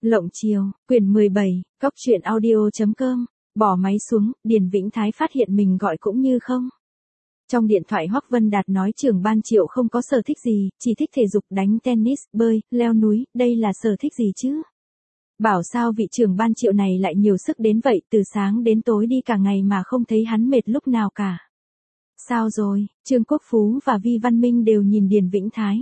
Lộng chiều, quyển 17, Cóc truyện audio.com, bỏ máy xuống, Điền Vĩnh Thái phát hiện mình gọi cũng như không. Trong điện thoại Hoắc Vân Đạt nói trưởng ban Triệu không có sở thích gì, chỉ thích thể dục, đánh tennis, bơi, leo núi, đây là sở thích gì chứ? Bảo sao vị trưởng ban Triệu này lại nhiều sức đến vậy, từ sáng đến tối đi cả ngày mà không thấy hắn mệt lúc nào cả. Sao rồi? Trương Quốc Phú và Vi Văn Minh đều nhìn Điền Vĩnh Thái.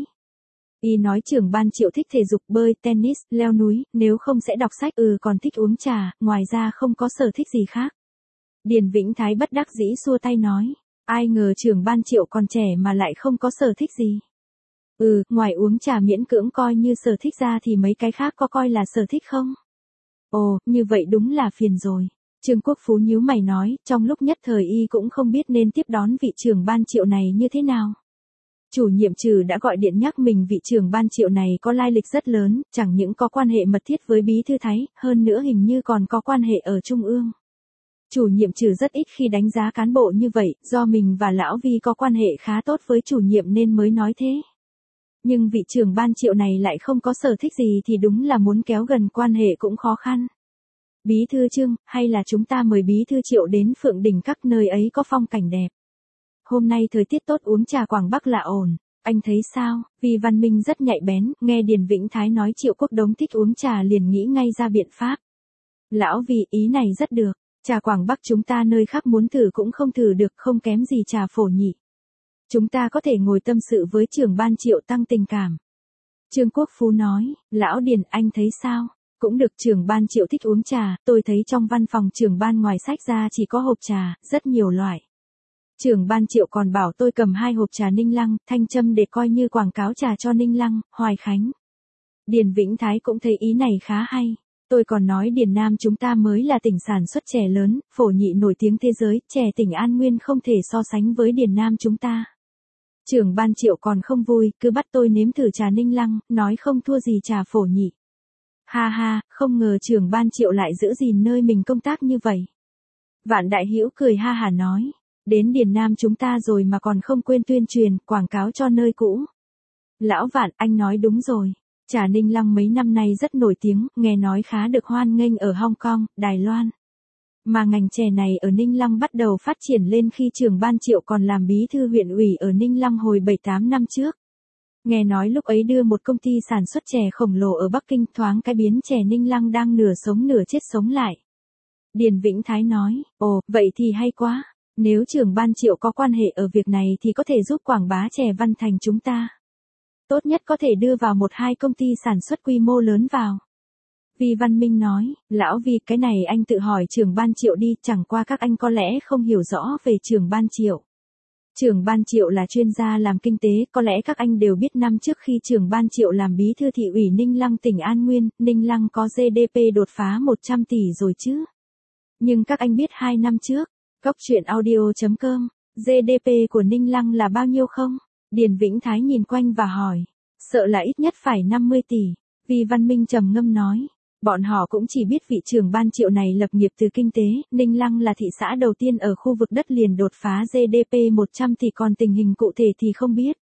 Y nói trưởng ban Triệu thích thể dục, bơi, tennis, leo núi, nếu không sẽ đọc sách, còn thích uống trà, ngoài ra không có sở thích gì khác. Điền Vĩnh Thái bất đắc dĩ xua tay nói, ai ngờ trưởng ban Triệu còn trẻ mà lại không có sở thích gì. Ngoài uống trà miễn cưỡng coi như sở thích ra thì mấy cái khác có coi là sở thích không? Ồ, như vậy đúng là phiền rồi. Trương Quốc Phú nhíu mày nói, trong lúc nhất thời y cũng không biết nên tiếp đón vị trưởng ban Triệu này như thế nào. Chủ nhiệm Trừ đã gọi điện nhắc mình vị trưởng ban Triệu này có lai lịch rất lớn, chẳng những có quan hệ mật thiết với Bí thư Thái, hơn nữa hình như còn có quan hệ ở Trung ương. Chủ nhiệm Trừ rất ít khi đánh giá cán bộ như vậy, do mình và Lão Vi có quan hệ khá tốt với chủ nhiệm nên mới nói thế. Nhưng vị trưởng ban Triệu này lại không có sở thích gì thì đúng là muốn kéo gần quan hệ cũng khó khăn. Bí thư Trương, hay là chúng ta mời Bí thư Triệu đến Phượng Đỉnh, các nơi ấy có phong cảnh đẹp. Hôm nay thời tiết tốt, uống trà Quảng Bắc là ổn, anh thấy sao? Vi Văn Minh rất nhạy bén, nghe Điền Vĩnh Thái nói Triệu Quốc Đống thích uống trà liền nghĩ ngay ra biện pháp. Lão Vi, ý này rất được, trà Quảng Bắc chúng ta nơi khác muốn thử cũng không thử được, không kém gì trà Phổ nhị. Chúng ta có thể ngồi tâm sự với trưởng ban Triệu tăng tình cảm. Trương Quốc Phú nói, Lão Điền anh thấy sao? Cũng được, trưởng ban Triệu thích uống trà, tôi thấy trong văn phòng trưởng ban ngoài sách ra chỉ có hộp trà, rất nhiều loại. Trưởng ban Triệu còn bảo tôi cầm 2 hộp trà Ninh Lăng, Thanh Châm để coi như quảng cáo trà cho Ninh Lăng, Hoài Khánh. Điền Vĩnh Thái cũng thấy ý này khá hay. Tôi còn nói Điền Nam chúng ta mới là tỉnh sản xuất chè lớn, Phổ nhị nổi tiếng thế giới, chè tỉnh An Nguyên không thể so sánh với Điền Nam chúng ta. Trưởng ban Triệu còn không vui, cứ bắt tôi nếm thử trà Ninh Lăng, nói không thua gì trà Phổ nhị. Ha ha, không ngờ trưởng ban Triệu lại giữ gìn nơi mình công tác như vậy. Vạn Đại Hữu cười ha hả nói, đến Điền Nam chúng ta rồi mà còn không quên tuyên truyền, quảng cáo cho nơi cũ. Lão Vạn, anh nói đúng rồi. Trà Ninh Lăng mấy năm nay rất nổi tiếng, nghe nói khá được hoan nghênh ở Hong Kong, Đài Loan. Mà ngành chè này ở Ninh Lăng bắt đầu phát triển lên khi trưởng ban Triệu còn làm bí thư huyện ủy ở Ninh Lăng hồi 7-8 năm trước. Nghe nói lúc ấy đưa một công ty sản xuất chè khổng lồ ở Bắc Kinh, thoáng cái biến chè Ninh Lăng đang nửa sống nửa chết sống lại. Điền Vĩnh Thái nói, ồ, vậy thì hay quá. Nếu trưởng ban Triệu có quan hệ ở việc này thì có thể giúp quảng bá chè Văn Thành chúng ta. Tốt nhất có thể đưa vào 1-2 công ty sản xuất quy mô lớn vào. Vi Văn Minh nói, Lão Vi, cái này anh tự hỏi trưởng ban Triệu đi, chẳng qua các anh có lẽ không hiểu rõ về trưởng ban Triệu. Trưởng ban Triệu là chuyên gia làm kinh tế, có lẽ các anh đều biết năm trước khi trưởng ban Triệu làm bí thư thị ủy Ninh Lăng tỉnh An Nguyên, Ninh Lăng có GDP đột phá 100 tỷ rồi chứ. Nhưng các anh biết 2 năm trước, Cóc truyện audio.com, GDP của Ninh Lăng là bao nhiêu không? Điền Vĩnh Thái nhìn quanh và hỏi, sợ là ít nhất phải 50 tỷ. Vi Văn Minh trầm ngâm nói, bọn họ cũng chỉ biết vị trưởng ban Triệu này lập nghiệp từ kinh tế, Ninh Lăng là thị xã đầu tiên ở khu vực đất liền đột phá GDP 100 tỷ, còn tình hình cụ thể thì không biết.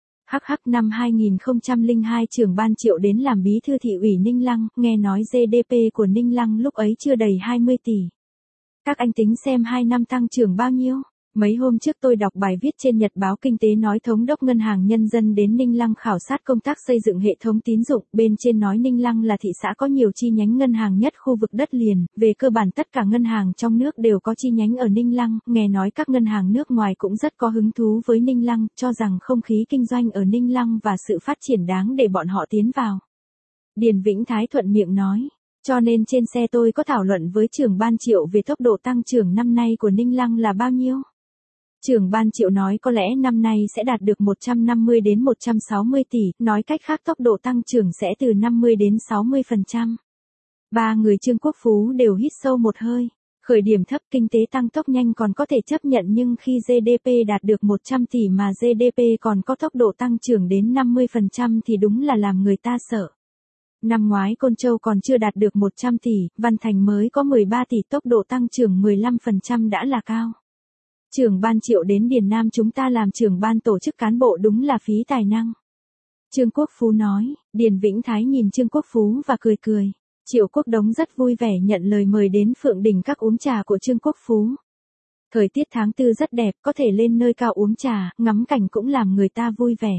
Năm 2002 trưởng ban Triệu đến làm bí thư thị ủy Ninh Lăng, nghe nói GDP của Ninh Lăng lúc ấy chưa đầy 20 tỷ. Các anh tính xem 2 năm tăng trưởng bao nhiêu? Mấy hôm trước tôi đọc bài viết trên Nhật báo Kinh tế nói Thống đốc Ngân hàng Nhân dân đến Ninh Lăng khảo sát công tác xây dựng hệ thống tín dụng, bên trên nói Ninh Lăng là thị xã có nhiều chi nhánh ngân hàng nhất khu vực đất liền, về cơ bản tất cả ngân hàng trong nước đều có chi nhánh ở Ninh Lăng, nghe nói các ngân hàng nước ngoài cũng rất có hứng thú với Ninh Lăng, cho rằng không khí kinh doanh ở Ninh Lăng và sự phát triển đáng để bọn họ tiến vào. Điền Vĩnh Thái thuận miệng nói. Cho nên trên xe tôi có thảo luận với trưởng ban Triệu về tốc độ tăng trưởng năm nay của Ninh Lăng là bao nhiêu. Trưởng ban Triệu nói có lẽ năm nay sẽ đạt được 150 đến 160 tỷ, nói cách khác tốc độ tăng trưởng sẽ từ 50 đến 60%. Ba người Trương Quốc Phú đều hít sâu một hơi. Khởi điểm thấp, kinh tế tăng tốc nhanh còn có thể chấp nhận, nhưng khi GDP đạt được 100 tỷ mà GDP còn có tốc độ tăng trưởng đến 50% thì đúng là làm người ta sợ. Năm ngoái Côn Châu còn chưa đạt được 100 tỷ, Văn Thành mới có 13 tỷ, tốc độ tăng trưởng 15% đã là cao. Trưởng ban Triệu đến Điền Nam chúng ta làm trưởng ban tổ chức cán bộ đúng là phí tài năng. Trương Quốc Phú nói, Điền Vĩnh Thái nhìn Trương Quốc Phú và cười cười. Triệu Quốc Đống rất vui vẻ nhận lời mời đến Phượng Đình Các uống trà của Trương Quốc Phú. Thời tiết tháng 4 rất đẹp, có thể lên nơi cao uống trà, ngắm cảnh cũng làm người ta vui vẻ.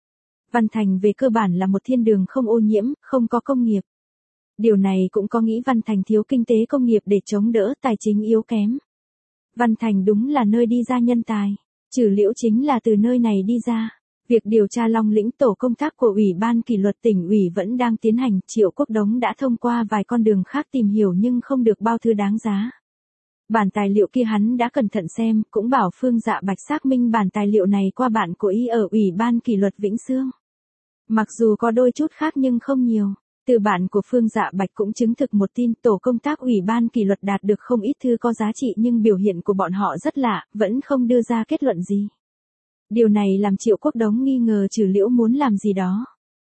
Văn Thành về cơ bản là một thiên đường không ô nhiễm, không có công nghiệp. Điều này cũng có nghĩ Văn Thành thiếu kinh tế công nghiệp để chống đỡ tài chính yếu kém. Văn Thành đúng là nơi đi ra nhân tài. Trừ Liễu chính là từ nơi này đi ra. Việc điều tra Long Lĩnh tổ công tác của Ủy ban kỷ luật tỉnh ủy vẫn đang tiến hành. Triệu Quốc Đống đã thông qua vài con đường khác tìm hiểu nhưng không được bao thứ đáng giá. Bản tài liệu kia hắn đã cẩn thận xem, cũng bảo Phương Dạ Bạch xác minh bản tài liệu này qua bạn của y ở Ủy ban kỷ luật Vĩnh Xương. Mặc dù có đôi chút khác nhưng không nhiều. Từ bạn của Phương Dạ Bạch cũng chứng thực một tin tổ công tác Ủy ban kỷ luật đạt được không ít thư có giá trị nhưng biểu hiện của bọn họ rất lạ, vẫn không đưa ra kết luận gì. Điều này làm Triệu Quốc Đống nghi ngờ Trừ Liễu muốn làm gì đó.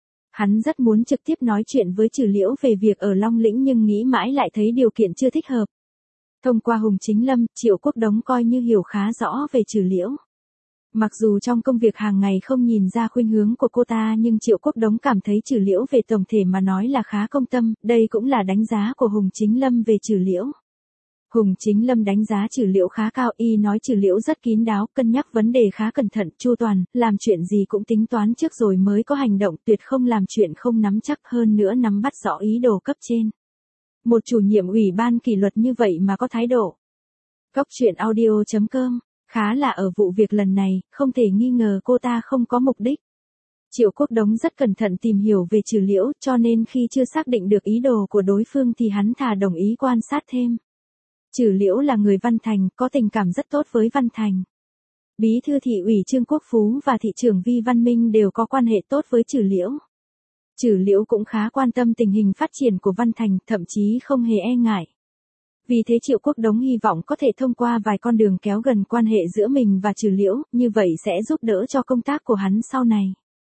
Hắn rất muốn trực tiếp nói chuyện với Trừ Liễu về việc ở Long Lĩnh nhưng nghĩ mãi lại thấy điều kiện chưa thích hợp. Thông qua Hùng Chính Lâm, Triệu Quốc Đống coi như hiểu khá rõ về Trừ Liễu. Mặc dù trong công việc hàng ngày không nhìn ra khuynh hướng của cô ta nhưng Triệu Quốc Đống cảm thấy Trừ Liễu về tổng thể mà nói là khá công tâm, đây cũng là đánh giá của Hùng Chính Lâm về Trừ Liễu. Hùng Chính Lâm đánh giá Trừ Liễu khá cao, y nói Trừ Liễu rất kín đáo, cân nhắc vấn đề khá cẩn thận, chu toàn, làm chuyện gì cũng tính toán trước rồi mới có hành động, tuyệt không làm chuyện không nắm chắc, hơn nữa nắm bắt rõ ý đồ cấp trên. Một chủ nhiệm Ủy ban kỷ luật như vậy mà có thái độ. Góc truyện audio.com, khá là ở vụ việc lần này, không thể nghi ngờ cô ta không có mục đích. Triệu Quốc Đống rất cẩn thận tìm hiểu về Trừ Liễu cho nên khi chưa xác định được ý đồ của đối phương thì hắn thà đồng ý quan sát thêm. Trừ Liễu là người Văn Thành, có tình cảm rất tốt với Văn Thành. Bí thư thị ủy Trương Quốc Phú và thị trưởng Vi Văn Minh đều có quan hệ tốt với Trừ Liễu. Trừ Liễu cũng khá quan tâm tình hình phát triển của Văn Thành, thậm chí không hề e ngại. Vì thế Triệu Quốc Đống hy vọng có thể thông qua vài con đường kéo gần quan hệ giữa mình và Trừ Liễu, như vậy sẽ giúp đỡ cho công tác của hắn sau này.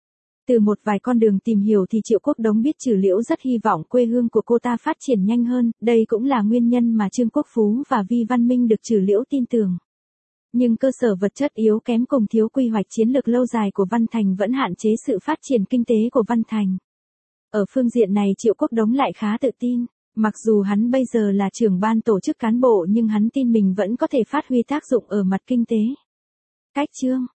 Từ một vài con đường tìm hiểu thì Triệu Quốc Đống biết Trừ Liễu rất hy vọng quê hương của cô ta phát triển nhanh hơn, đây cũng là nguyên nhân mà Trương Quốc Phú và Vi Văn Minh được Trừ Liễu tin tưởng. Nhưng cơ sở vật chất yếu kém cùng thiếu quy hoạch chiến lược lâu dài của Văn Thành vẫn hạn chế sự phát triển kinh tế của Văn Thành. Ở phương diện này Triệu Quốc Đống lại khá tự tin, mặc dù hắn bây giờ là trưởng ban tổ chức cán bộ nhưng hắn tin mình vẫn có thể phát huy tác dụng ở mặt kinh tế. Cách chương